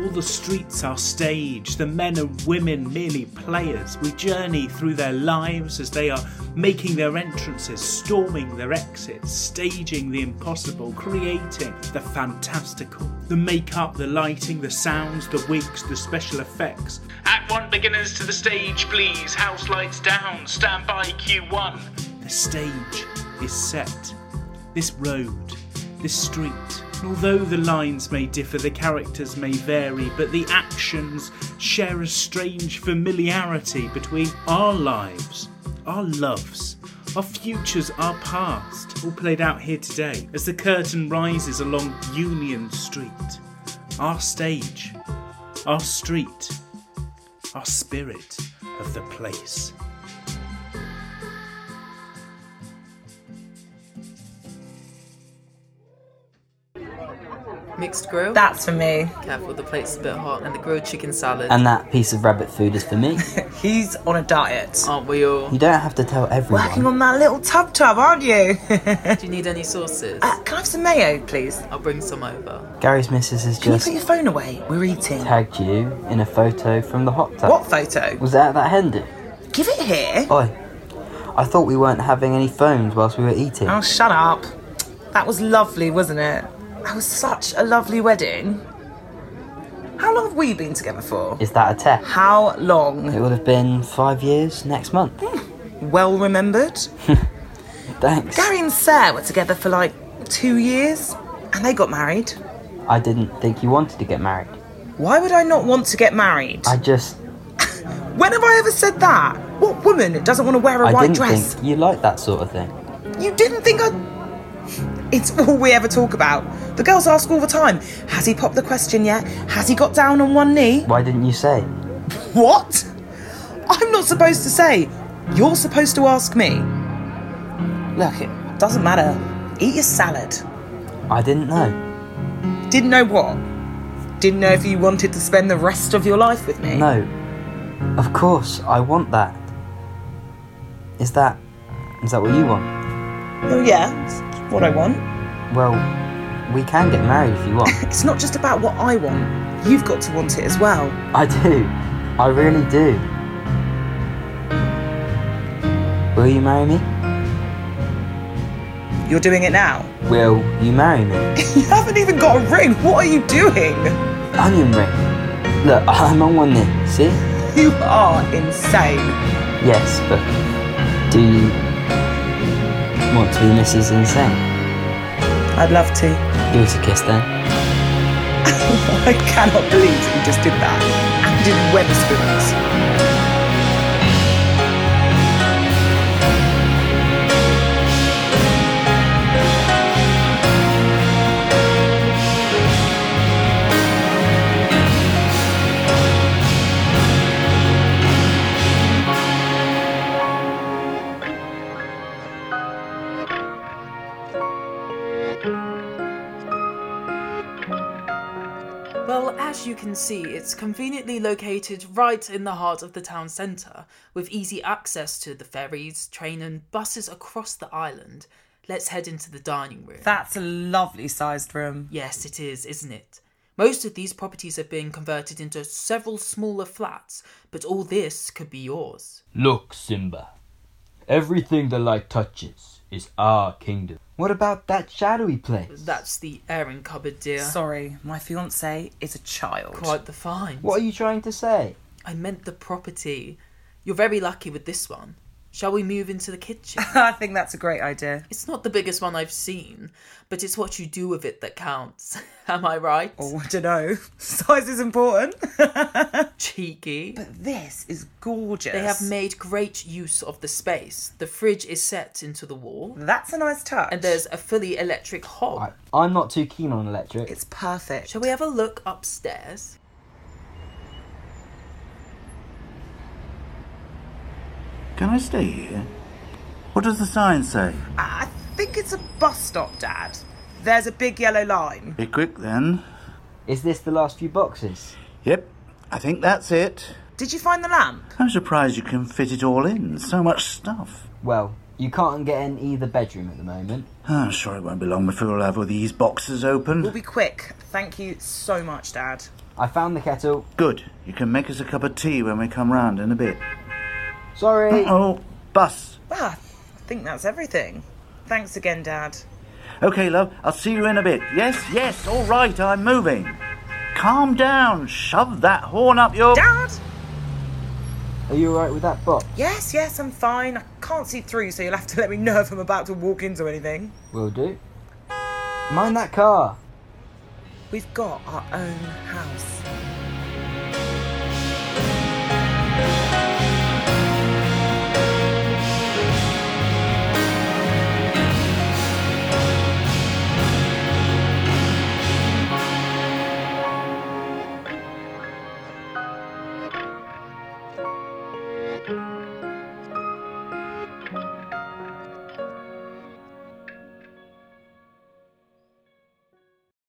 All the streets are stage, the men and women merely players. We journey through their lives as they are making their entrances, storming their exits, staging the impossible, creating the fantastical. The makeup, the lighting, the sounds, the wigs, the special effects. Act 1 beginners to the stage, please. House lights down, stand by Q1. The stage is set. This road, this street. Although the lines may differ, the characters may vary, but the actions share a strange familiarity between our lives, our loves, our futures, our past, all played out here today as the curtain rises along Union Street. Our stage, our street, our spirit of the place. Mixed grill? That's for me. Careful, the plate's a bit hot. And the grilled chicken salad. And that piece of rabbit food is for me. He's on a diet. Aren't we all? You don't have to tell everyone. Working on that little tub, aren't you? Do you need any sauces? Can I have some mayo, please? I'll bring some over. Gary's missus has Can just you put your phone away? We're eating. tagged you in a photo from the hot tub. What photo? Was that at that hen do? Give it here. Oi, I thought we weren't having any phones whilst we were eating. Oh, shut up. That was lovely, wasn't it? That was such a lovely wedding. How long have we been together for? Is that a test? How long? It would have been 5 years next month. Well remembered. Thanks. Gary and Sarah were together for like 2 years, and they got married. I didn't think you wanted to get married. Why would I not want to get married? I just... When have I ever said that? What woman doesn't want to wear a white didn't dress? think you liked that sort of thing. You didn't think I... It's all we ever talk about. The girls ask all the time, has he popped the question yet? Has he got down on one knee? Why didn't you say? What? I'm not supposed to say. You're supposed to ask me. Look, it doesn't matter. Eat your salad. I didn't know. Didn't know what? Didn't know if you wanted to spend the rest of your life with me? No. Of course, I want that. Is that what you want? Oh yeah, it's what I want. Well, we can get married if you want. It's not just about what I want. You've got to want it as well. I do. I really do. Will you marry me? You're doing it now? Will you marry me? You haven't even got a ring. What are you doing? Onion ring. Look, I'm on one knee. See? You are insane. Yes, but do you want to be Mrs. Insane? I'd love to. Give us a kiss then. I cannot believe you just did that. And in Wetherspoons. Well, as you can see, it's conveniently located right in the heart of the town centre, with easy access to the ferries, train and buses across the island. Let's head into the dining room. That's a lovely sized room. Yes, it is, isn't it? Most of these properties have been converted into several smaller flats, but all this could be yours. Look, Simba. Everything the light touches is our kingdom. What about that shadowy place? That's the airing cupboard, dear. Sorry, my fiancé is a child. Quite the find. What are you trying to say? I meant the property. You're very lucky with this one. Shall we move into the kitchen? I think that's a great idea. It's not the biggest one I've seen, but it's what you do with it that counts. Am I right? Oh, I don't know. Size is important. Cheeky. But this is gorgeous. They have made great use of the space. The fridge is set into the wall. That's a nice touch. And there's a fully electric hob. I'm not too keen on electric. It's perfect. Shall we have a look upstairs? Can I stay here? What does the sign say? I think it's a bus stop, Dad. There's a big yellow line. Be quick then. Is this the last few boxes? Yep, I think that's it. Did you find the lamp? I'm surprised you can fit it all in. So much stuff. Well, you can't get in either bedroom at the moment. I'm sure it won't be long before we'll have all these boxes open. We'll be quick. Thank you so much, Dad. I found the kettle. Good. You can make us a cup of tea when we come round in a bit. Sorry. Oh, bus. I think that's everything. Thanks again, Dad. OK, love, I'll see you in a bit. Yes, all right, I'm moving. Calm down. Shove that horn up your... Dad! Are you alright with that box? Yes, I'm fine. I can't see through, so you'll have to let me know if I'm about to walk into anything. Will do. Mind that car. We've got our own house.